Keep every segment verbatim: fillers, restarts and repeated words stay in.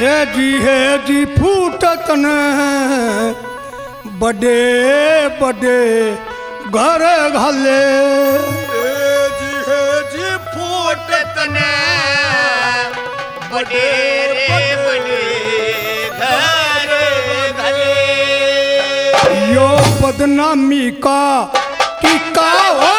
ए जी है जी फूटत न बड़े बड़े घर घाले जी है जी फूटत न बड़े बड़े घर घाले। यो बदनामी का की का हो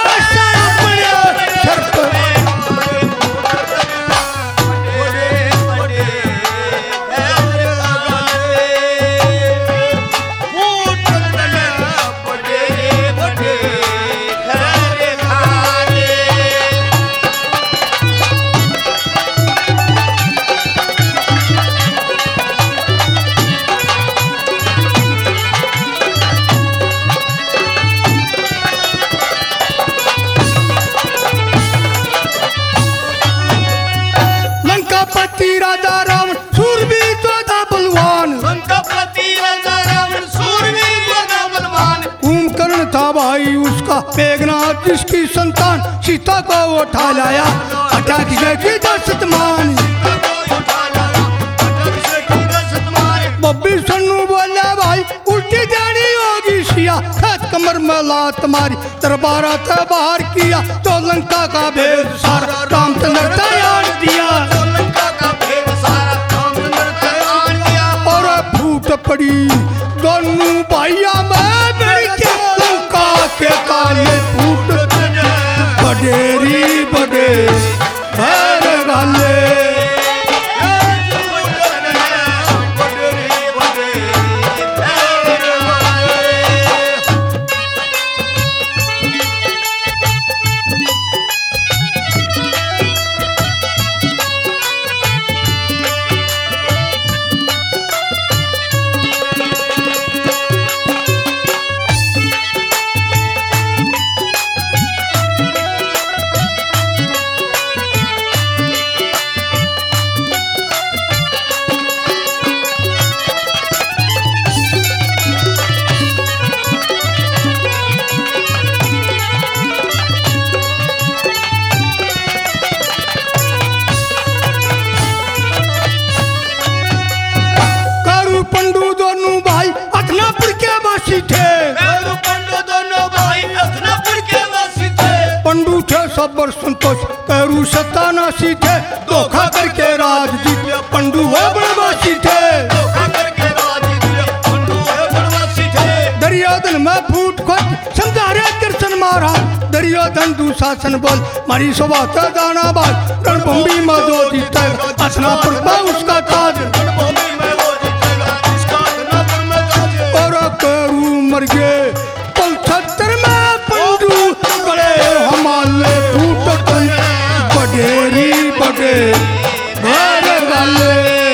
राजा रावण सूरवीर जोधा बलवान। लंकापति राजा रावण सूरवीर जोधा बलवान। कुंभकर्ण था भाई उसका मेघनाथ जिसकी संतान सीता को उठा लाया अटैक जैसी दशत मान। बब्बी सन्नू बोले भाई उल्टी जानी होगी सिया खत कमर में लात मारी दरबारा से बाहर किया तो लंका का भेद सारा रामचंद्र तैयार दिया पड़ी दोनों भाइया में के लंका के काले फूट बडेरी बडे घर गाले। सबर संतोष करू सतानासी थे धोखा करके राज जीत पंडू है बनवासी थे। दरियादन में फूट खोट समझा रे कृष्ण मारा दरियादन दुशासन बोल मारी शोभा दाना बाज रणभूमि में जो जीते असना पर उसका ताज और करू मर गए पल छत्तर में पंडू बड़े हमारे बडेरी बडे घर गाले।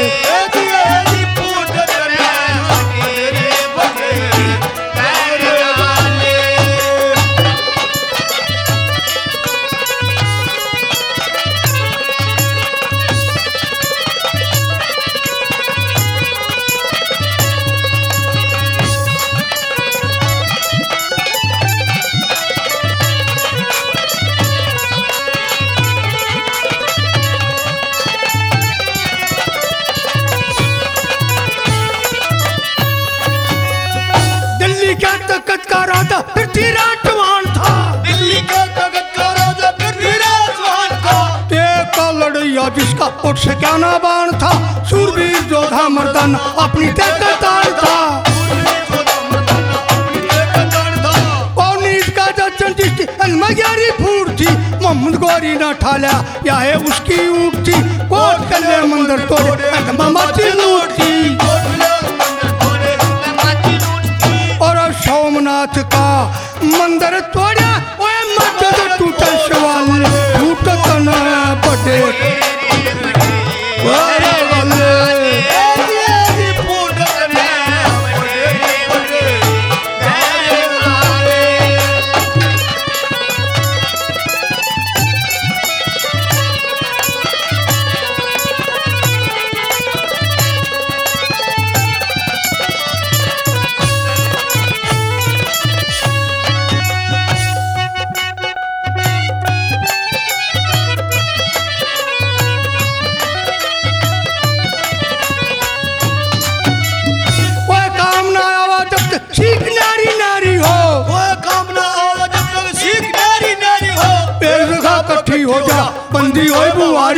पृथ्वीराज चौहान था दिल्ली का तख्त का राजा पृथ्वीराज चौहान था। टेका लड़ैया जिसका उठ से क्या ना बाण था सूरवीर जोधा मर्दाना अपनी ताकतदार था। पौनीस का दर्शन जिसकी अलमग्यारी फूट थी मोहम्मद गौरी न ठाला या है उसकी ऊँट थी कोट कले मंदिर तोड़े माची लूट थी और सोमनाथ का मंदिर तोड़ा ओए मस्जिद टूटा सवाल टूटत न बड़े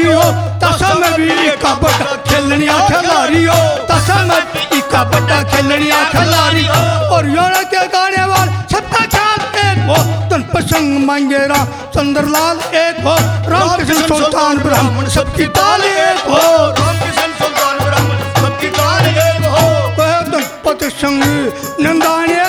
खिलाड़ी हो तसा मैं भी इका बड़ा खेलनिया खिलाड़ी हो तसा मैं भी इका बड़ा खेलनिया खिलाड़ी हो। और योड़ा के गाने वाले सबका ख्याल एक हो तन प्रसंग मांगे राम चंद्रलाल एक हो रामकृष्ण सुल्तान ब्राह्मण सबकी ताल एक हो रामकृष्ण सुल्तान ब्राह्मण सबकी ताल एक हो। पति संग नंदाने